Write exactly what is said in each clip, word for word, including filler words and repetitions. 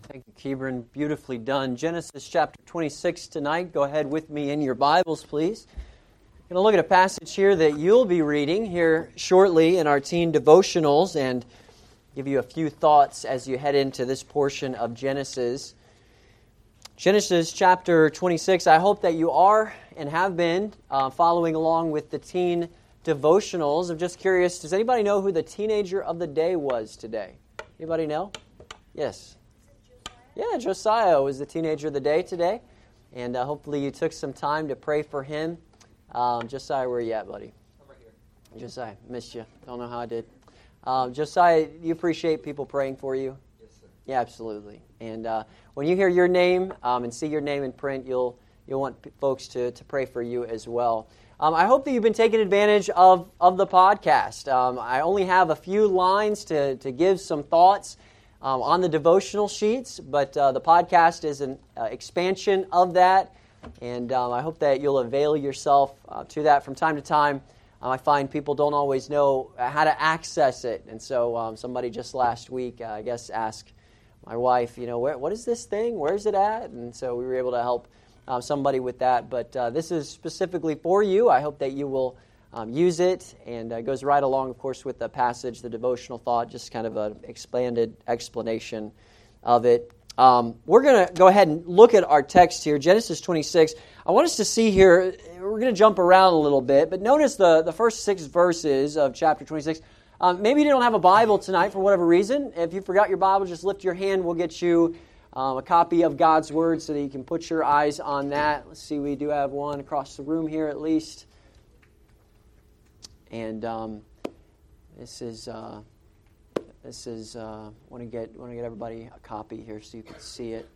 Thank you, Kebron. Beautifully done. Genesis chapter twenty-six tonight. Go ahead with me in your Bibles, please. I'm going to look at a passage here that you'll be reading here shortly in our teen devotionals and give you a few thoughts as you head into this portion of Genesis. Genesis chapter twenty-six. I hope that you are and have been uh, following along with the teen devotionals. I'm just curious, does anybody know who the teenager of the day was today? Anybody know? Yes. Yeah, Josiah was the teenager of the day today, and uh, hopefully you took some time to pray for him. Um, Josiah, where are you at, buddy? I'm right here. Josiah, missed you. Don't know how I did. Um, Josiah, you appreciate people praying for you? Yes, sir. Yeah, absolutely. And uh, when you hear your name um, and see your name in print, you'll you'll want p- folks to, to pray for you as well. Um, I hope that you've been taking advantage of, of the podcast. Um, I only have a few lines to, to give some thoughts Um, on the devotional sheets, but uh, the podcast is an uh, expansion of that, and um, I hope that you'll avail yourself uh, to that from time to time. Um, I find people don't always know how to access it, and so um, somebody just last week, uh, I guess, asked my wife, you know, where, what is this thing? Where's it at? And so we were able to help uh, somebody with that, but uh, this is specifically for you. I hope that you will Um, use it, and uh, goes right along, of course, with the passage, the devotional thought, just kind of an expanded explanation of it. Um, we're going to go ahead and look at our text here, Genesis twenty-six. I want us to see here, we're going to jump around a little bit, but notice the, the first six verses of chapter twenty-six. Um, maybe you don't have a Bible tonight for whatever reason. If you forgot your Bible, just lift your hand. We'll get you um, a copy of God's Word so that you can put your eyes on that. Let's see, we do have one across the room here at least. And um, this is uh, this is uh, want to get want to get everybody a copy here so you can see it.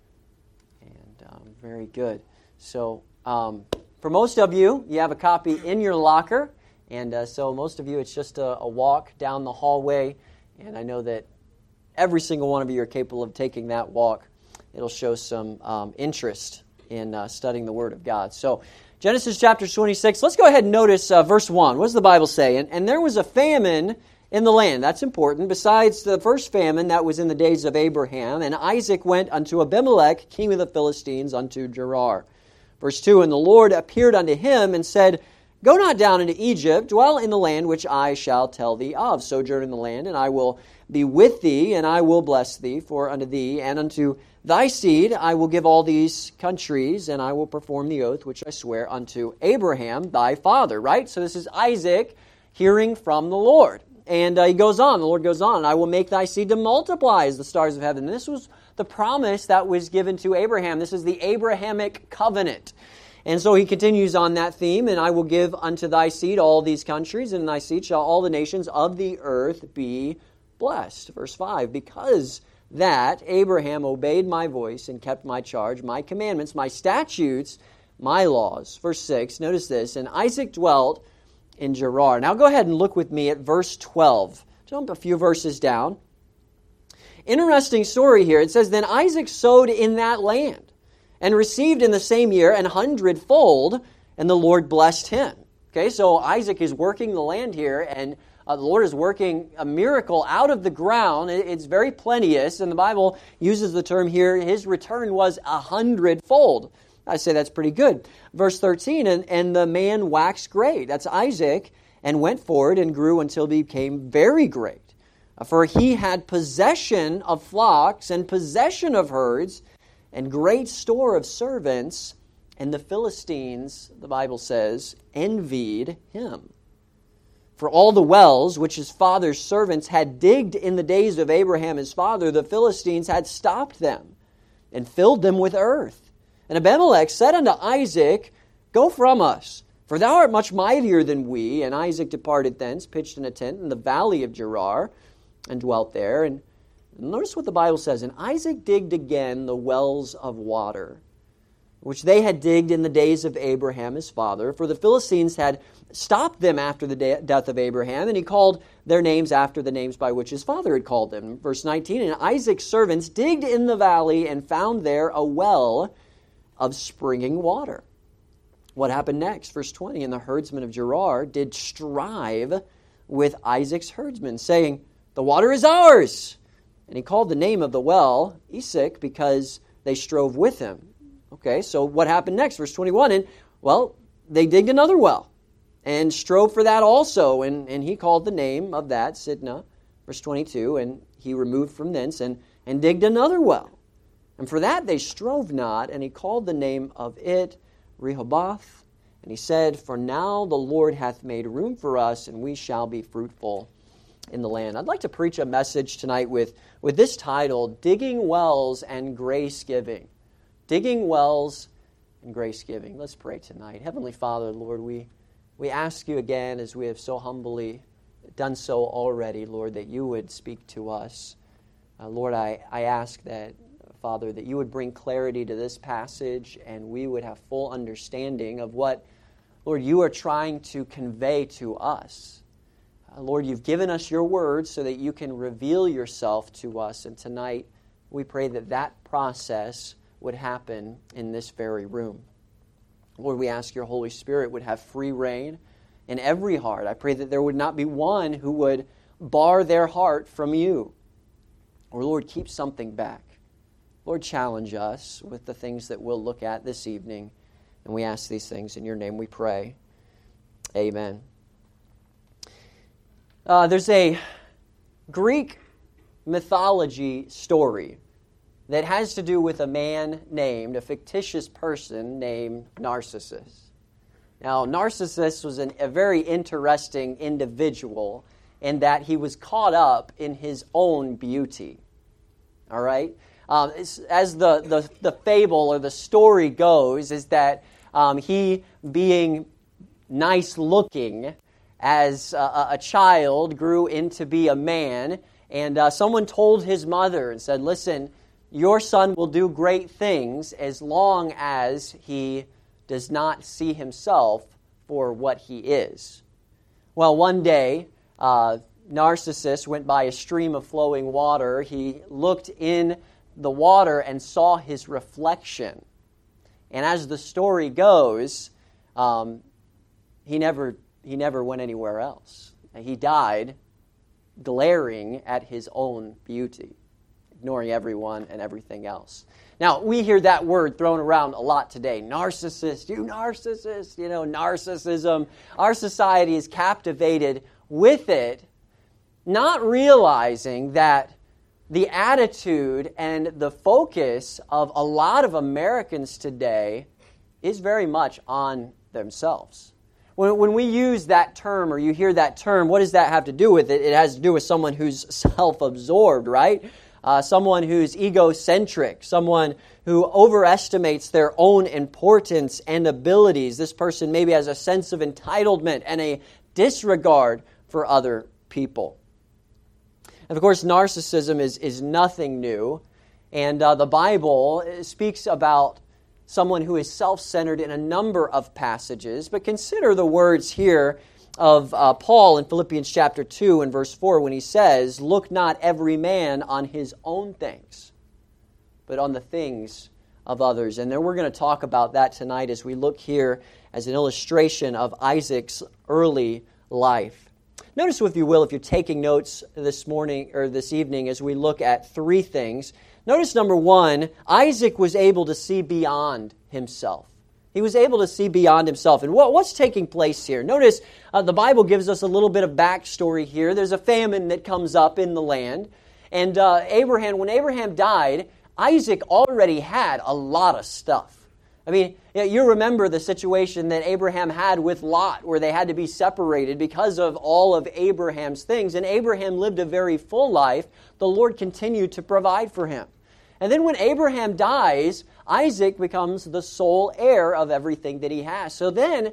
And um, very good. So um, for most of you, you have a copy in your locker, and uh, so most of you, it's just a, a walk down the hallway. And I know that every single one of you are capable of taking that walk. It'll show some um, interest in uh, studying the Word of God. So Genesis chapter twenty-six, let's go ahead and notice uh, verse one. What does the Bible say? And, and there was a famine in the land. That's important. Besides the first famine that was in the days of Abraham, and Isaac went unto Abimelech, king of the Philistines, unto Gerar. Verse two, and the Lord appeared unto him and said, Go not down into Egypt, dwell in the land which I shall tell thee of. Sojourn in the land, and I will be with thee, and I will bless thee, for unto thee and unto thy seed I will give all these countries, and I will perform the oath which I swear unto Abraham thy father. Right? So this is Isaac hearing from the Lord. And uh, he goes on, the Lord goes on, I will make thy seed to multiply as the stars of heaven. And this was the promise that was given to Abraham. This is the Abrahamic covenant. And so he continues on that theme, and I will give unto thy seed all these countries, and in thy seed shall all the nations of the earth be blessed. Verse five, because that Abraham obeyed my voice and kept my charge, my commandments, my statutes, my laws. Verse six, notice this, and Isaac dwelt in Gerar. Now go ahead and look with me at verse twelve. Jump a few verses down. Interesting story here. It says, then Isaac sowed in that land, and received in the same year an hundredfold, and the Lord blessed him. Okay, so Isaac is working the land here, and Uh, the Lord is working a miracle out of the ground. It's very plenteous, and the Bible uses the term here, his return was a hundredfold. I say that's pretty good. Verse thirteen, and, and the man waxed great, that's Isaac, and went forward and grew until he became very great. For he had possession of flocks and possession of herds and great store of servants, and the Philistines, the Bible says, envied him. For all the wells which his father's servants had digged in the days of Abraham his father, the Philistines had stopped them and filled them with earth. And Abimelech said unto Isaac, Go from us, for thou art much mightier than we. And Isaac departed thence, pitched in a tent in the valley of Gerar, and dwelt there. And notice what the Bible says, and Isaac digged again the wells of water, which they had digged in the days of Abraham his father, for the Philistines had stopped them after the de- death of Abraham, and he called their names after the names by which his father had called them. Verse nineteen, and Isaac's servants digged in the valley and found there a well of springing water. What happened next? Verse twenty, and the herdsmen of Gerar did strive with Isaac's herdsmen, saying, The water is ours. And he called the name of the well Esek because they strove with him. Okay, so what happened next? Verse twenty-one, and, well, they digged another well and strove for that also. And, and he called the name of that Sidna. Verse twenty-two, and he removed from thence and, and digged another well. And for that they strove not, and he called the name of it Rehoboth. And he said, for now the Lord hath made room for us, and we shall be fruitful in the land. I'd like to preach a message tonight with, with this title, Digging Wells and Grace Giving. Digging Wells and Grace Giving. Let's pray tonight. Heavenly Father, Lord, we, we ask you again, as we have so humbly done so already, Lord, that you would speak to us. Uh, Lord, I, I ask that, Father, that you would bring clarity to this passage and we would have full understanding of what, Lord, you are trying to convey to us. Uh, Lord, you've given us your word so that you can reveal yourself to us. And tonight, we pray that that process would happen in this very room. Lord, we ask your Holy Spirit would have free reign in every heart. I pray that there would not be one who would bar their heart from you. Or, Lord, keep something back. Lord, challenge us with the things that we'll look at this evening. And we ask these things in your name we pray. Amen. Uh, there's a Greek mythology story that has to do with a man named, a fictitious person named Narcissus. Now, Narcissus was an, a very interesting individual in that he was caught up in his own beauty. All right? Um, as the, the, the fable or the story goes, is that um, he, being nice-looking as a, a child, grew into be a man, and uh, someone told his mother and said, listen, your son will do great things as long as he does not see himself for what he is. Well, one day, uh, Narcissus went by a stream of flowing water. He looked in the water and saw his reflection. And as the story goes, um, he never he never went anywhere else. He died glaring at his own beauty, ignoring everyone and everything else. Now, we hear that word thrown around a lot today. Narcissist, you narcissist, you know, narcissism. Our society is captivated with it, not realizing that the attitude and the focus of a lot of Americans today is very much on themselves. When, when we use that term, or you hear that term, what does that have to do with it? It has to do with someone who's self-absorbed, right? Uh, someone who's egocentric, someone who overestimates their own importance and abilities. This person maybe has a sense of entitlement and a disregard for other people. And of course, narcissism is, is nothing new. And uh, the Bible speaks about someone who is self-centered in a number of passages. But consider the words here of uh, Paul in Philippians chapter two and verse four when he says, look not every man on his own things, but on the things of others. And then we're going to talk about that tonight as we look here as an illustration of Isaac's early life. Notice, if you will, if you're taking notes this morning or this evening as we look at three things. Notice, number one, Isaac was able to see beyond himself. He was able to see beyond himself. And what, what's taking place here? Notice uh, the Bible gives us a little bit of backstory here. There's a famine that comes up in the land. And uh, Abraham, when Abraham died, Isaac already had a lot of stuff. I mean, you remember the situation that Abraham had with Lot, where they had to be separated because of all of Abraham's things. And Abraham lived a very full life. The Lord continued to provide for him. And then when Abraham dies, Isaac becomes the sole heir of everything that he has. So then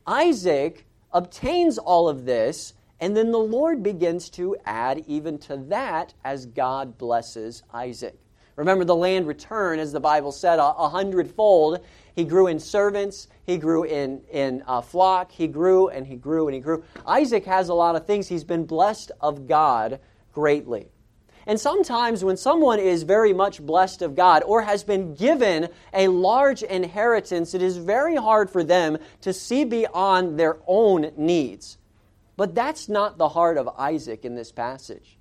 Isaac obtains all of this, and then the Lord begins to add even to that as God blesses Isaac. Remember, the land returned, as the Bible said, a, a hundredfold. He grew in servants. He grew in, in a flock. He grew and he grew and he grew. Isaac has a lot of things. He's been blessed of God greatly. And sometimes when someone is very much blessed of God or has been given a large inheritance, it is very hard for them to see beyond their own needs. But that's not the heart of Isaac in this passage.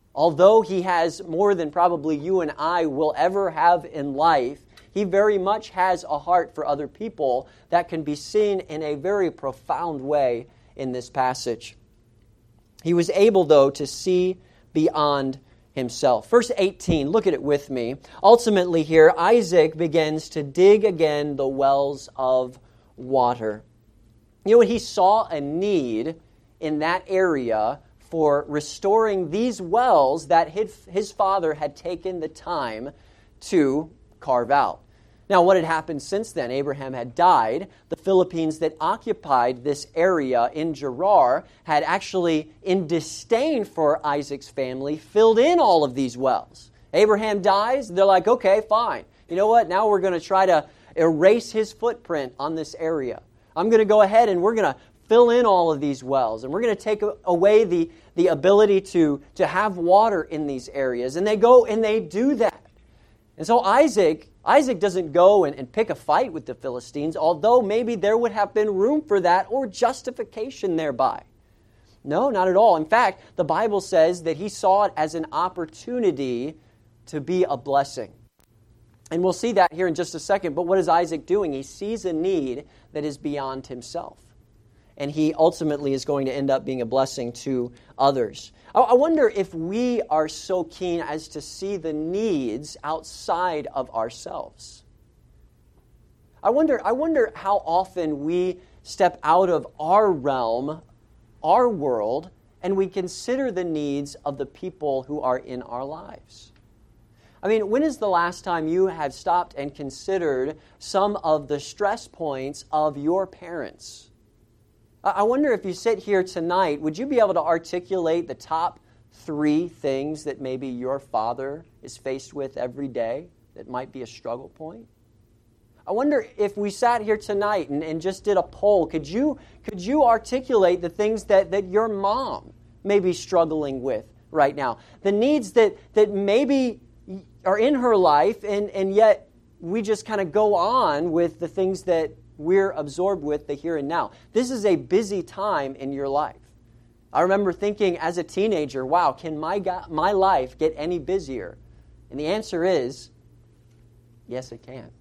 Although he has more than probably you and I will ever have in life, he very much has a heart for other people that can be seen in a very profound way in this passage. He was able, though, to see beyond himself. Verse eighteen, look at it with me. Ultimately here, Isaac begins to dig again the wells of water. You know what? He saw a need in that area for restoring these wells that his father had taken the time to carve out. Now, what had happened since then? Abraham had died. The Philippines that occupied this area in Gerar had actually, in disdain for Isaac's family, filled in all of these wells. Abraham dies. They're like, okay, fine. You know what? Now we're going to try to erase his footprint on this area. I'm going to go ahead and we're going to fill in all of these wells. And we're going to take away the, the ability to, to have water in these areas. And they go and they do that. And so Isaac... Isaac doesn't go and, and pick a fight with the Philistines, although maybe there would have been room for that or justification thereby. No, not at all. In fact, the Bible says that he saw it as an opportunity to be a blessing. And we'll see that here in just a second. But what is Isaac doing? He sees a need that is beyond himself. And he ultimately is going to end up being a blessing to others. I wonder if we are so keen as to see the needs outside of ourselves. I wonder, I wonder how often we step out of our realm, our world, and we consider the needs of the people who are in our lives. I mean, when is the last time you have stopped and considered some of the stress points of your parents? I wonder if you sit here tonight, would you be able to articulate the top three things that maybe your father is faced with every day that might be a struggle point? I wonder if we sat here tonight and, and just did a poll, could you could you articulate the things that, that your mom may be struggling with right now? The needs that, that maybe are in her life, and, and yet we just kind of go on with the things that we're absorbed with the here and now. This is a busy time in your life. I remember thinking as a teenager, wow, can my God, my life get any busier? And the answer is, yes, it can.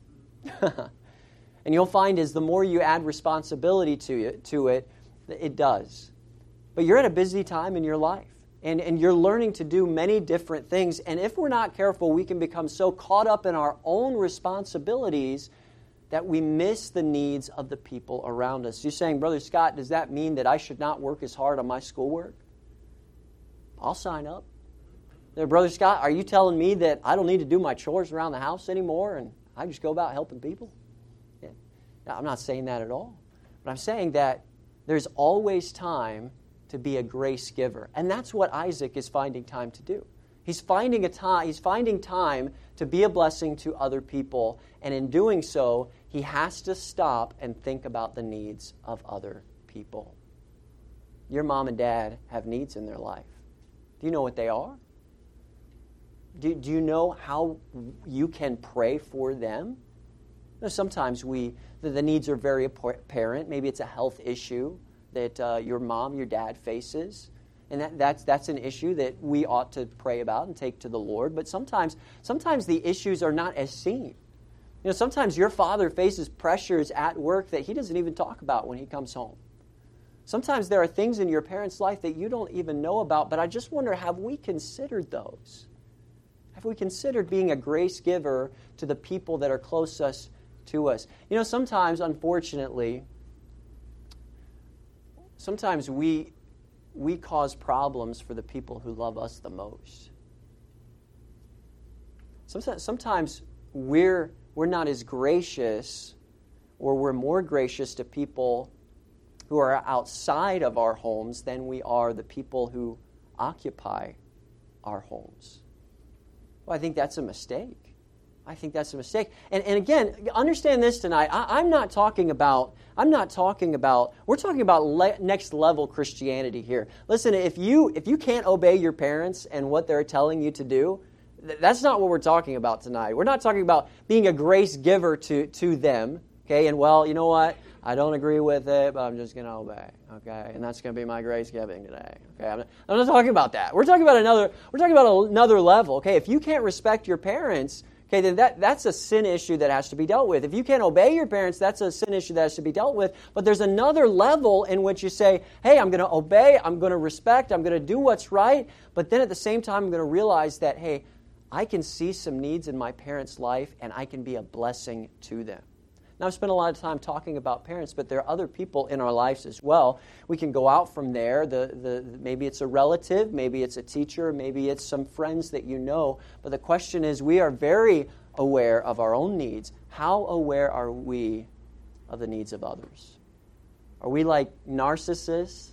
And you'll find is the more you add responsibility to it, to it, it does. But you're at a busy time in your life. And, and you're learning to do many different things. And if we're not careful, we can become so caught up in our own responsibilities that we miss the needs of the people around us. You're saying, Brother Scott, does that mean that I should not work as hard on my schoolwork? I'll sign up. Brother Scott, are you telling me that I don't need to do my chores around the house anymore and I just go about helping people? Yeah. Now, I'm not saying that at all. But I'm saying that there's always time to be a grace giver. And that's what Isaac is finding time to do. He's finding a time, he's finding time to be a blessing to other people. And in doing so, he has to stop and think about the needs of other people. Your mom and dad have needs in their life. Do you know what they are? Do, do you know how you can pray for them? You know, sometimes we the, the needs are very apparent. Maybe it's a health issue that uh, your mom, your dad faces. And that, that's that's an issue that we ought to pray about and take to the Lord. But sometimes sometimes the issues are not as seen. You know, sometimes your father faces pressures at work that he doesn't even talk about when he comes home. Sometimes there are things in your parents' life that you don't even know about, but I just wonder, have we considered those? Have we considered being a grace giver to the people that are closest to us? You know, sometimes, unfortunately, sometimes we we cause problems for the people who love us the most. Sometimes, sometimes we're we're not as gracious, or we're more gracious to people who are outside of our homes than we are the people who occupy our homes. Well, I think that's a mistake. I think that's a mistake. And, and again, understand this tonight. I, I'm not talking about, I'm not talking about, we're talking about le- next level Christianity here. Listen, if you if you can't obey your parents and what they're telling you to do, th- that's not what we're talking about tonight. We're not talking about being a grace giver to, to them. Okay, and well, you know what? I don't agree with it, but I'm just going to obey, okay? And that's going to be my grace giving today, okay? I'm not, I'm not talking about that. We're talking about another. We're talking about another level, okay? If you can't respect your parents, okay, then that, that's a sin issue that has to be dealt with. If you can't obey your parents, that's a sin issue that has to be dealt with. But there's another level in which you say, hey, I'm going to obey, I'm going to respect, I'm going to do what's right. But then at the same time, I'm going to realize that, hey, I can see some needs in my parents' life, and I can be a blessing to them. Now, I've spent a lot of time talking about parents, but there are other people in our lives as well. We can go out from there. The, the, maybe it's a relative, maybe it's a teacher, maybe it's some friends that you know. But the question is, we are very aware of our own needs. How aware are we of the needs of others? Are we like narcissists?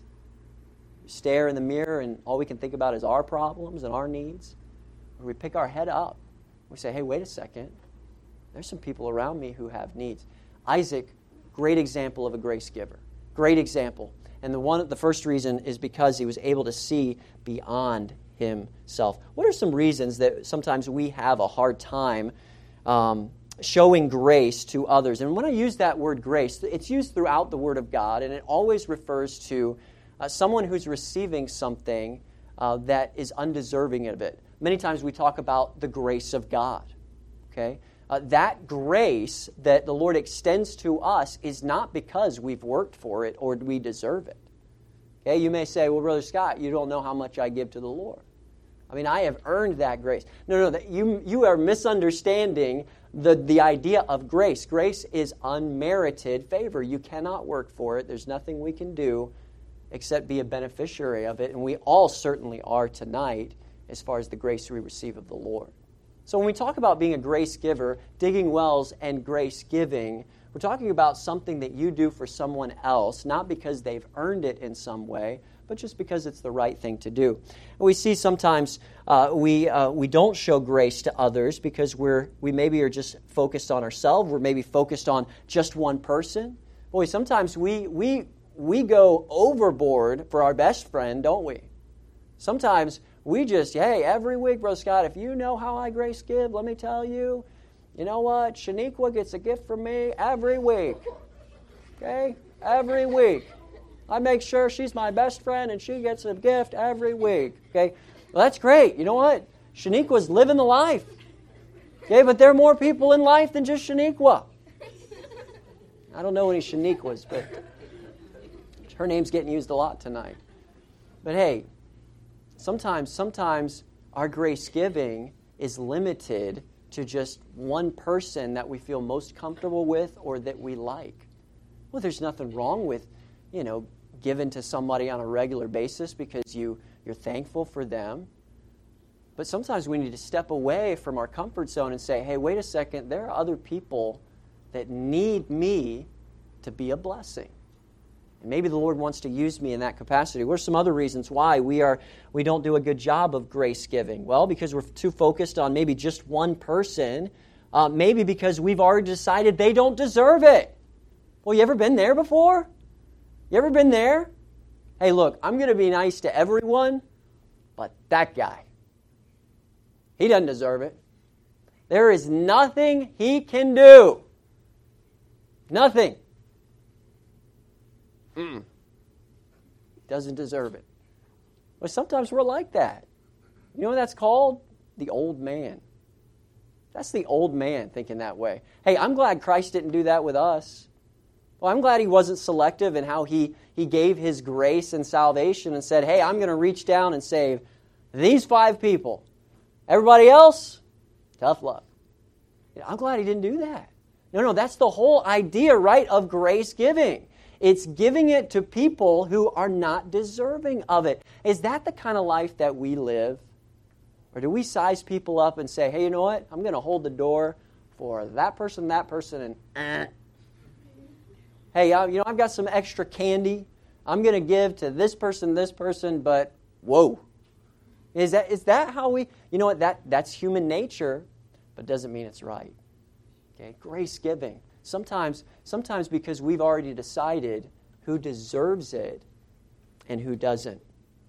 We stare in the mirror and all we can think about is our problems and our needs? Or we pick our head up. We say, hey, wait a second. There's some people around me who have needs. Isaac, great example of a grace giver. Great example. And the one, the first reason is because he was able to see beyond himself. What are some reasons that sometimes we have a hard time um, showing grace to others? And when I use that word grace, it's used throughout the Word of God, and it always refers to uh, someone who's receiving something uh, that is undeserving of it. Many times we talk about the grace of God. Okay? Uh, that grace that the Lord extends to us is not because we've worked for it or we deserve it. Okay, you may say, well, Brother Scott, you don't know how much I give to the Lord. I mean, I have earned that grace. No, no, that you, you are misunderstanding the, the idea of grace. Grace is unmerited favor. You cannot work for it. There's nothing we can do except be a beneficiary of it. And we all certainly are tonight as far as the grace we receive of the Lord. So when we talk about being a grace giver, digging wells and grace giving, we're talking about something that you do for someone else, not because they've earned it in some way, but just because it's the right thing to do. And we see sometimes uh, we uh, we don't show grace to others because we're we maybe are just focused on ourselves. We're maybe focused on just one person. Boy, sometimes we we we go overboard for our best friend, don't we? Sometimes we just, hey, every week, Brother Scott, if you know how I grace give, let me tell you, you know what? Shaniqua gets a gift from me every week. Okay? Every week. I make sure she's my best friend and she gets a gift every week. Okay? Well, that's great. You know what? Shaniqua's living the life. Okay? But there are more people in life than just Shaniqua. I don't know any Shaniquas, but her name's getting used a lot tonight. But hey, Sometimes, sometimes our grace giving is limited to just one person that we feel most comfortable with or that we like. Well, there's nothing wrong with, you know, giving to somebody on a regular basis because you, you're thankful for them. But sometimes we need to step away from our comfort zone and say, hey, wait a second, there are other people that need me to be a blessing. And maybe the Lord wants to use me in that capacity. What are some other reasons why we are we don't do a good job of grace giving? Well, because we're too focused on maybe just one person. Uh, maybe because we've already decided they don't deserve it. Well, you ever been there before? You ever been there? Hey, look, I'm going to be nice to everyone, but that guy, he doesn't deserve it. There is nothing he can do. Nothing. Mm-mm. Doesn't deserve it. Well, sometimes we're like that. You know what that's called? The old man. That's the old man thinking that way. Hey, I'm glad Christ didn't do that with us. Well, I'm glad He wasn't selective in how He, he gave His grace and salvation and said, hey, I'm going to reach down and save these five people. Everybody else, tough luck. You know, I'm glad He didn't do that. No, no, that's the whole idea, right, of grace giving. It's giving it to people who are not deserving of it. Is that the kind of life that we live? Or do we size people up and say, hey, you know what? I'm going to hold the door for that person, that person, and eh. Hey, you know, I've got some extra candy. I'm going to give to this person, this person, but whoa. Is that is that how we, you know what, that that's human nature, but doesn't mean it's right. Okay, grace giving. Sometimes, sometimes because we've already decided who deserves it and who doesn't.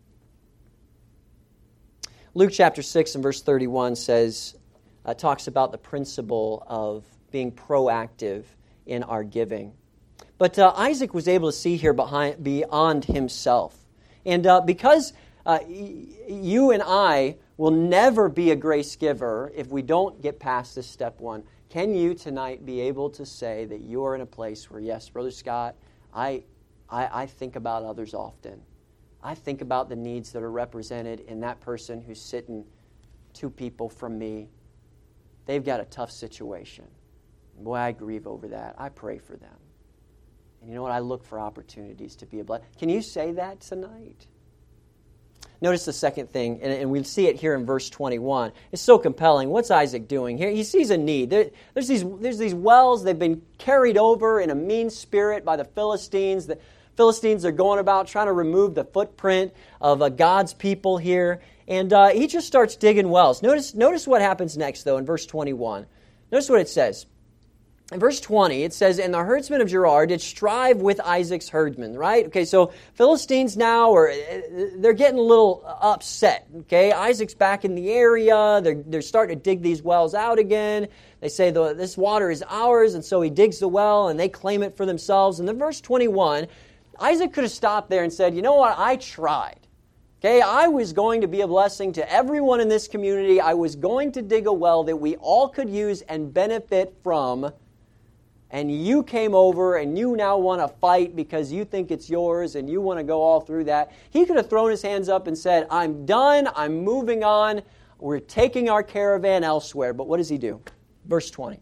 Luke chapter six and verse thirty-one says, uh, talks about the principle of being proactive in our giving. But uh, Isaac was able to see here behind, beyond himself. And uh, because uh, y- you and I will never be a grace giver if we don't get past this step one, can you tonight be able to say that you're in a place where, yes, Brother Scott, I, I, I think about others often. I think about the needs that are represented in that person who's sitting two people from me. They've got a tough situation. Boy, I grieve over that. I pray for them. And you know what? I look for opportunities to be a blessing. Can you say that tonight? Notice the second thing, and, and we see it here in verse twenty-one. It's so compelling. What's Isaac doing here? He sees a need. There, there's, these, there's these wells. They've been carried over in a mean spirit by the Philistines. The Philistines are going about trying to remove the footprint of uh, God's people here. And uh, he just starts digging wells. Notice, notice what happens next, though, in verse twenty-one. Notice what it says. In verse twenty, it says, "And the herdsmen of Gerar did strive with Isaac's herdmen," right? Okay, so Philistines now, are they're getting a little upset, okay? Isaac's back in the area. They're, they're starting to dig these wells out again. They say, the, this water is ours, and so he digs the well, and they claim it for themselves. And then verse twenty-one, Isaac could have stopped there and said, you know what, I tried. Okay, I was going to be a blessing to everyone in this community. I was going to dig a well that we all could use and benefit from. And you came over and you now want to fight because you think it's yours and you want to go all through that. He could have thrown his hands up and said, I'm done, I'm moving on, we're taking our caravan elsewhere. But what does he do? Verse twenty.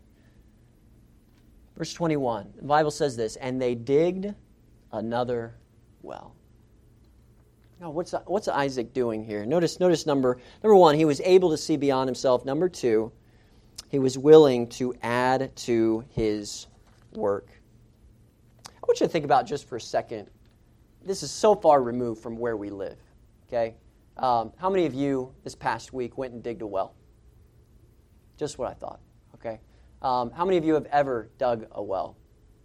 Verse twenty-one, the Bible says this, "And they digged another well." Now, what's, what's Isaac doing here? Notice, notice number, number one, he was able to see beyond himself. Number two, he was willing to add to his work. I want you to think about just for a second. This is so far removed from where we live. Okay, um, how many of you this past week went and digged a well? Just what I thought. Okay, um, how many of you have ever dug a well?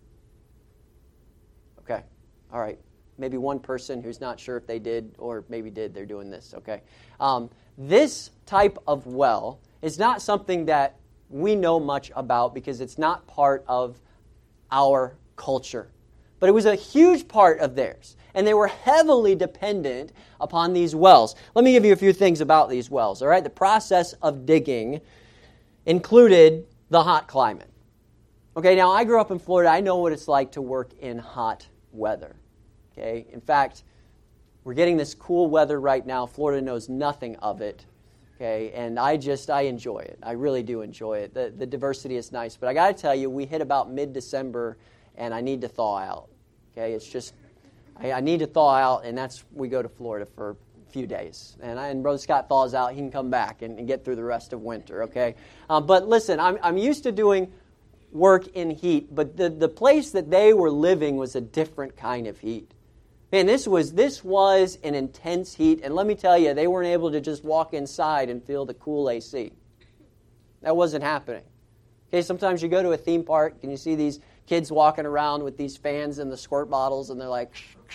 Okay, all right. Maybe one person who's not sure if they did or maybe did. They're doing this. Okay, um, this type of well is not something that we know much about because it's not part of our culture. But it was a huge part of theirs. And they were heavily dependent upon these wells. Let me give you a few things about these wells. All right, the process of digging included the hot climate. Okay, now I grew up in Florida. I know what it's like to work in hot weather. Okay, in fact, we're getting this cool weather right now. Florida knows nothing of it. Okay, and I just, I enjoy it. I really do enjoy it. The, the diversity is nice. But I got to tell you, we hit about mid-December, and I need to thaw out. Okay, it's just, I, I need to thaw out, and that's, we go to Florida for a few days. And, I, and Brother Scott thaws out, he can come back and, and get through the rest of winter, okay? Um, but listen, I'm, I'm used to doing work in heat, but the, the place that they were living was a different kind of heat. Man, this was this was an intense heat, and let me tell you, they weren't able to just walk inside and feel the cool A C. That wasn't happening. Okay, sometimes you go to a theme park and you see these kids walking around with these fans and the squirt bottles, and they're like,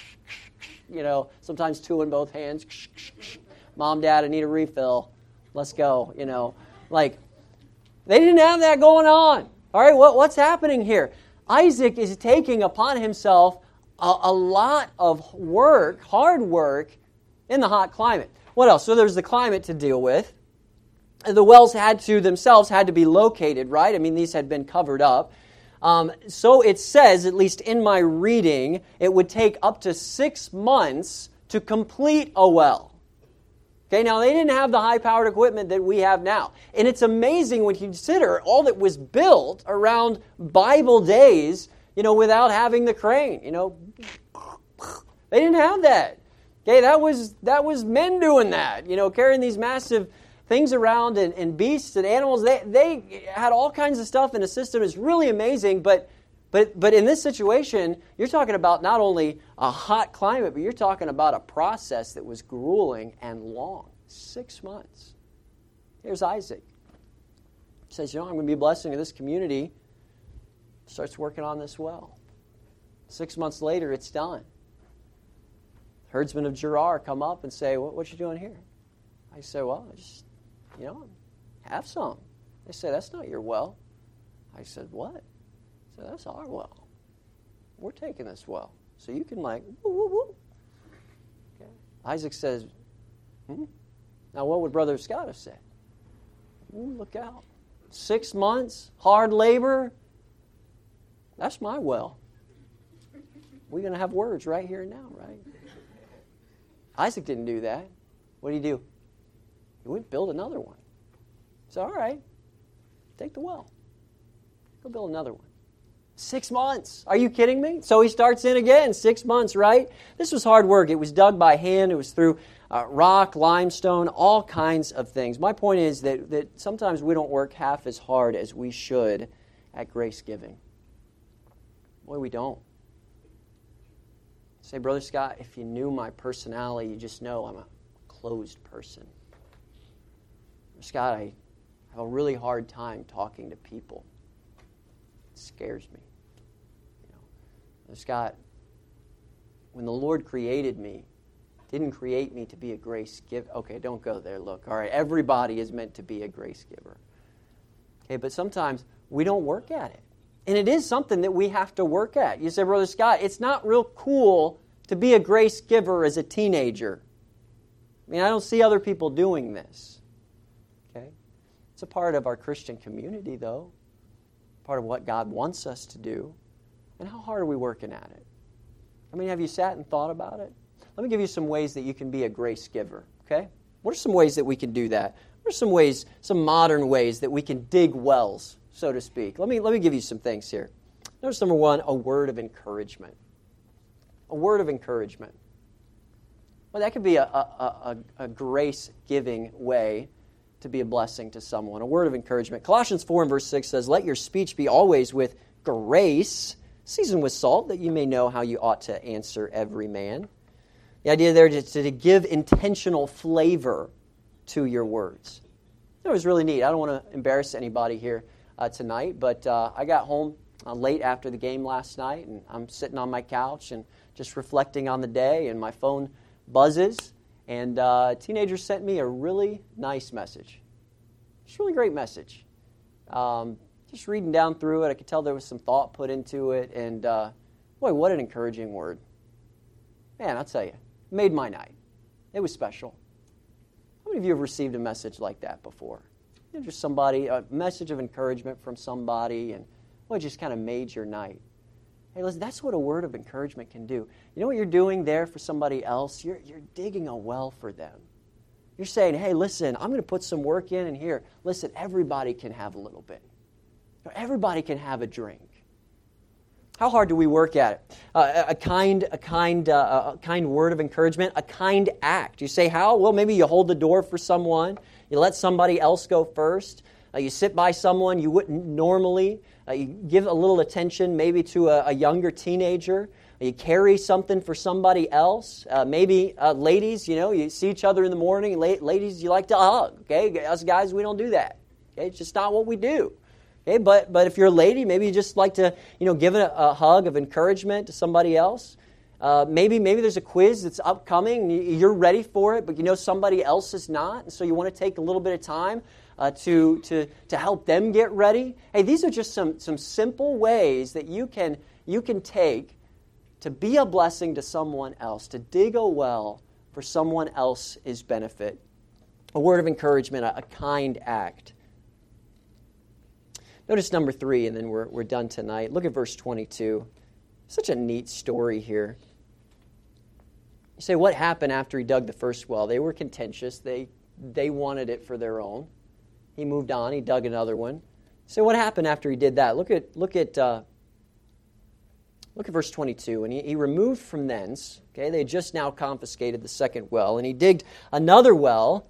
you know, sometimes two in both hands. Mom, Dad, I need a refill. Let's go, you know. Like, they didn't have that going on. All right, what, what's happening here? Isaac is taking upon himself A, a lot of work, hard work, in the hot climate. What else? So there's the climate to deal with. The wells had to, themselves, had to be located, right? I mean, these had been covered up. Um, so it says, at least in my reading, it would take up to six months to complete a well. Okay, now they didn't have the high-powered equipment that we have now. And it's amazing when you consider all that was built around Bible days, you know, without having the crane, you know. They didn't have that. Okay, that was that was men doing that, you know, carrying these massive things around and, and beasts and animals. They they had all kinds of stuff in a system. It's really amazing, but but but in this situation, you're talking about not only a hot climate, but you're talking about a process that was grueling and long. Six months. Here's Isaac. He says, you know, I'm going to be a blessing to this community. Starts working on this well. Six months later, it's done. Herdsmen of Gerar come up and say, what, what you doing here? I say, well, I just, you know, have some. They say, that's not your well. I said, what? I said, that's our well. we're taking this well. So you can like, woo, woo, woo. Okay. Isaac says, hmm? Now what would Brother Scott have said? Ooh, look out. Six months, hard labor. That's my well. We're going to have words right here and now, right? Isaac didn't do that. What did he do? He went build another one. He said, all right, take the well. Go build another one. Six months. Are you kidding me? So he starts in again. Six months, right? This was hard work. It was dug by hand. It was through uh, rock, limestone, all kinds of things. My point is that, that sometimes we don't work half as hard as we should at grace giving. Boy, we don't. Say, Brother Scott, if you knew my personality, you just know I'm a closed person. Scott, I have a really hard time talking to people. It scares me. You know, Scott, when the Lord created me, didn't create me to be a grace giver. Okay, don't go there, look. All right, everybody is meant to be a grace giver. Okay, but sometimes we don't work at it. And it is something that we have to work at. You say, Brother Scott, it's not real cool to be a grace giver as a teenager. I mean, I don't see other people doing this. Okay? It's a part of our Christian community, though. Part of what God wants us to do. And how hard are we working at it? I mean, have you sat and thought about it? Let me give you some ways that you can be a grace giver. Okay? What are some ways that we can do that? What are some ways, some modern ways that we can dig wells, so to speak? Let me, let me give you some things here. Notice number one, a word of encouragement. A word of encouragement. Well, that could be a, a, a, a grace-giving way to be a blessing to someone. A word of encouragement. Colossians four and verse six says, let your speech be always with grace, seasoned with salt, that you may know how you ought to answer every man. The idea there is to, to give intentional flavor to your words. It was really neat. I don't want to embarrass anybody here uh, tonight, but uh, I got home uh, late after the game last night, and I'm sitting on my couch and just reflecting on the day, and my phone buzzes, and uh, a teenager sent me a really nice message. It's a really great message. Um, just reading down through it, I could tell there was some thought put into it, and uh, boy, what an encouraging word. Man, I'll tell you, it made my night. It was special. How many of you have received a message like that before? You know, just somebody, a message of encouragement from somebody, and boy, it just kind of made your night. Hey, listen, that's what a word of encouragement can do. You know what you're doing there for somebody else? You're, you're digging a well for them. You're saying, hey, listen, I'm going to put some work in, and here, listen, everybody can have a little bit. Everybody can have a drink. How hard do we work at it? Uh, a kind, a kind, uh, a kind word of encouragement, a kind act. You say how? Well, maybe you hold the door for someone. You let somebody else go first. Uh, you sit by someone you wouldn't normally. Uh, you give a little attention maybe to a, a younger teenager. You carry something for somebody else. Uh, maybe uh, ladies, you know, you see each other in the morning. La- ladies, you like to hug. Okay, us guys, we don't do that. Okay, it's just not what we do. Okay, but but if you're a lady, maybe you just like to, you know, give a, a hug of encouragement to somebody else. Uh, maybe maybe there's a quiz that's upcoming. You're ready for it, but you know somebody else is not, and so you want to take a little bit of time uh, to to to help them get ready. Hey, these are just some some simple ways that you can you can take to be a blessing to someone else, to dig a well for someone else's benefit. A word of encouragement, a, a kind act. Notice number three, and then we're we're done tonight. Look at verse twenty-two. Such a neat story here. You say, what happened after he dug the first well? They were contentious. They they wanted it for their own. He moved on. He dug another one. So what happened after he did that? Look at look at uh, look at verse twenty-two. And he, he removed from thence. Okay, they had just now confiscated the second well, and he digged another well.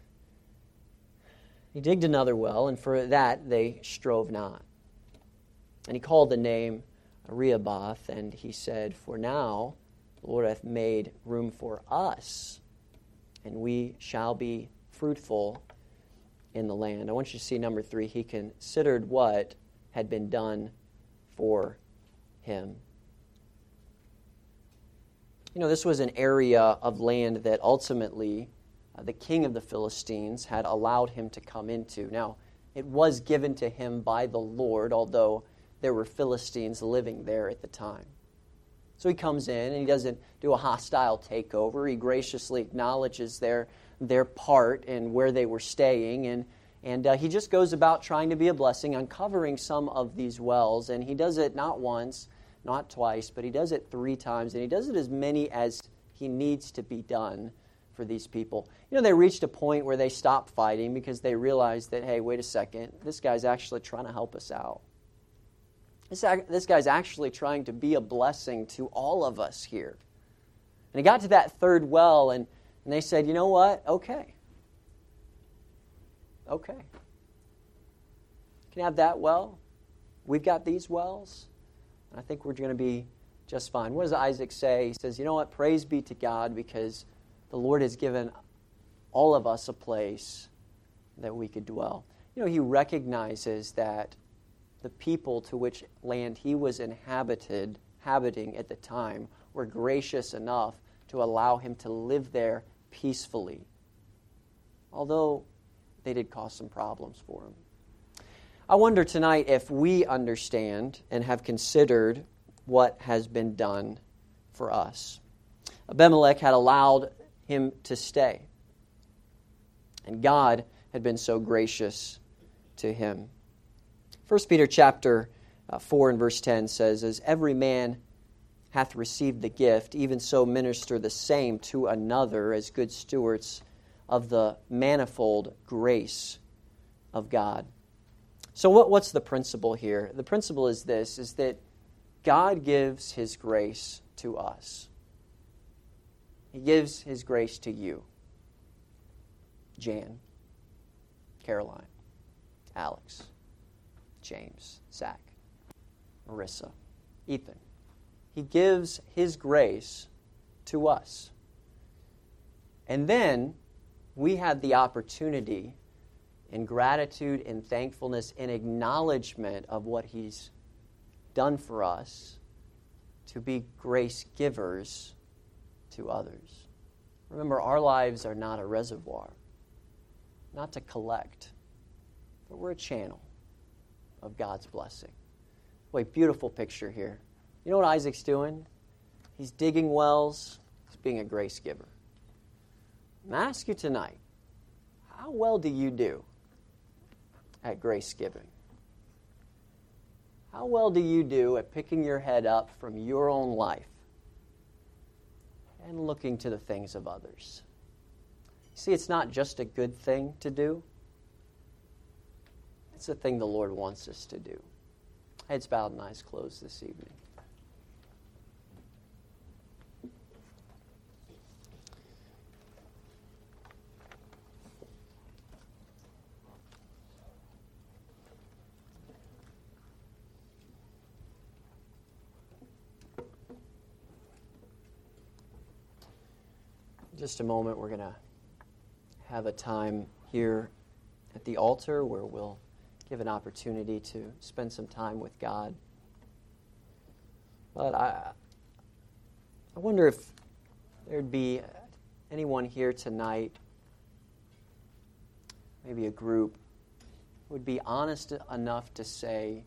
He digged another well, and for that they strove not. And he called the name Rehoboth, and he said, for now the Lord hath made room for us, and we shall be fruitful in the land. I want you to see number three. He considered what had been done for him. You know, this was an area of land that ultimately uh, the king of the Philistines had allowed him to come into. Now, it was given to him by the Lord, although there were Philistines living there at the time. So he comes in and he doesn't do a hostile takeover. He graciously acknowledges their their part and where they were staying, and and uh, he just goes about trying to be a blessing, uncovering some of these wells, and he does it not once, not twice, but he does it three times, and he does it as many as he needs to be done for these people. You know, they reached a point where they stopped fighting because they realized that, hey, wait a second, this guy's actually trying to help us out. This, this guy's actually trying to be a blessing to all of us here. And he got to that third well, and, and they said, you know what? Okay. Okay. Can you have that well? We've got these wells. And I think we're going to be just fine. What does Isaac say? He says, you know what? Praise be to God, because the Lord has given all of us a place that we could dwell. You know, he recognizes that the people to which land he was inhabited, inhabiting at the time were gracious enough to allow him to live there peacefully, although they did cause some problems for him. I wonder tonight if we understand and have considered what has been done for us. Abimelech had allowed him to stay, and God had been so gracious to him. First Peter chapter uh, four and verse ten says, as every man hath received the gift, even so minister the same to another as good stewards of the manifold grace of God. So what, what's the principle here? The principle is this, is that God gives His grace to us. He gives His grace to you, Jan, Caroline, Alex, James, Zach, Marissa, Ethan. He gives His grace to us. And then we have the opportunity, in gratitude and thankfulness and acknowledgement of what He's done for us, to be grace givers to others. Remember, our lives are not a reservoir, not to collect, but we're a channel of God's blessing. Wait, beautiful picture here. You know what Isaac's doing? He's digging wells. He's being a grace giver. And I ask you tonight, how well do you do at grace giving? How well do you do at picking your head up from your own life and looking to the things of others? See, it's not just a good thing to do. It's a thing the Lord wants us to do. Heads bowed and eyes closed this evening. In just a moment, we're going to have a time here at the altar where we'll give an opportunity to spend some time with God. But I, I wonder if there'd be anyone here tonight, maybe a group, who would be honest enough to say,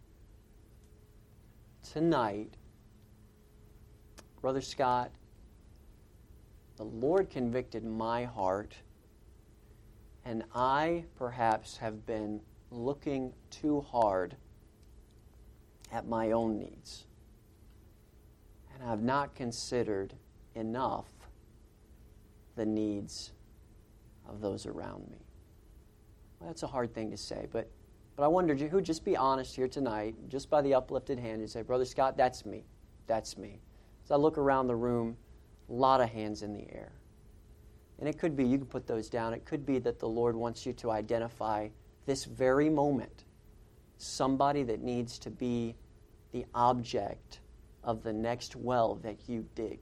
tonight, Brother Scott, the Lord convicted my heart, and I perhaps have been looking too hard at my own needs, and I have not considered enough the needs of those around me. Well, that's a hard thing to say, but but I wondered who'd just be honest here tonight, just by the uplifted hand, and say, Brother Scott, that's me. That's me. As I look around the room, a lot of hands in the air. And it could be, you can put those down, it could be that the Lord wants you to identify this very moment somebody that needs to be the object of the next well that you dig.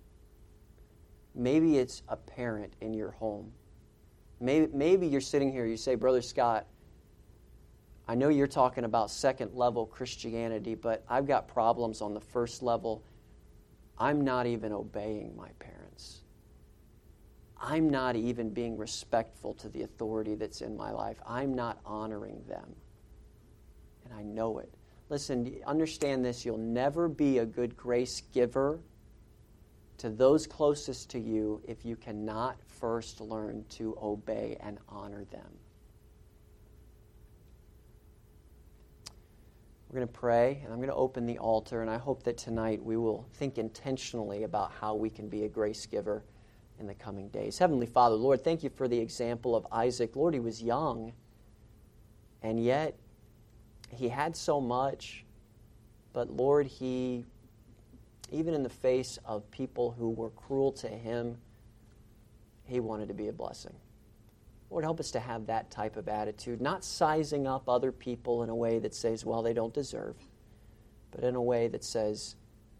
Maybe it's a parent in your home. Maybe, maybe you're sitting here, you say, Brother Scott, I know you're talking about second level Christianity, but I've got problems on the first level. I'm not even obeying my parents. I'm not even being respectful to the authority that's in my life. I'm not honoring them. And I know it. Listen, understand this. You'll never be a good grace giver to those closest to you if you cannot first learn to obey and honor them. We're going to pray, and I'm going to open the altar, and I hope that tonight we will think intentionally about how we can be a grace giver in the coming days. Heavenly Father, Lord, thank you for the example of Isaac. Lord, he was young, and yet he had so much, but Lord, he, even in the face of people who were cruel to him, he wanted to be a blessing. Lord, help us to have that type of attitude, not sizing up other people in a way that says, well, they don't deserve, but in a way that says,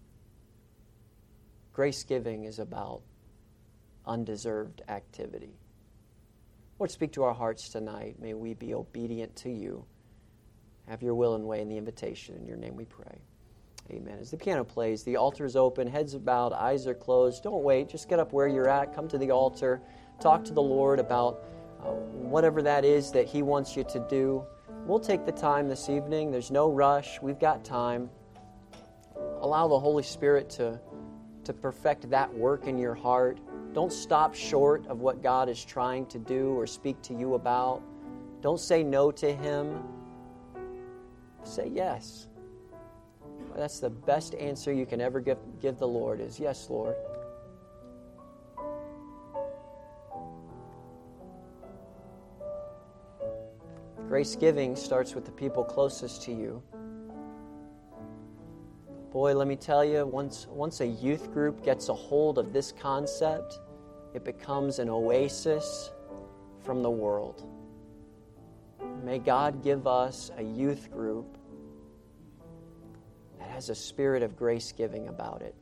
grace giving is about undeserved activity. Lord, speak to our hearts tonight. May we be obedient to you. Have your will and way in the invitation. In your name we pray. Amen. As the piano plays, the altar is open, heads are bowed, eyes are closed. Don't wait. Just get up where you're at. Come to the altar. Talk to the Lord about uh, whatever that is that He wants you to do. We'll take the time this evening. There's no rush. We've got time. Allow the Holy Spirit to, to perfect that work in your heart. Don't stop short of what God is trying to do or speak to you about. Don't say no to Him. Say yes. That's the best answer you can ever give, give the Lord is, yes, Lord. Grace giving starts with the people closest to you. Boy, let me tell you, once, once a youth group gets a hold of this concept, it becomes an oasis from the world. May God give us a youth group that has a spirit of grace giving about it.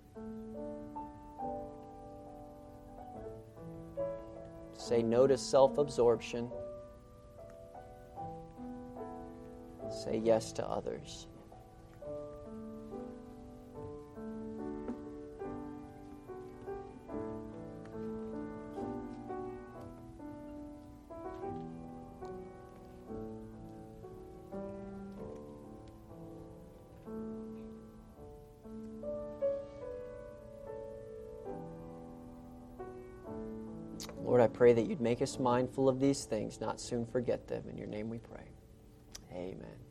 Say no to self-absorption. Say yes to others. Lord, I pray that you'd make us mindful of these things, not soon forget them. In your name we pray. Amen.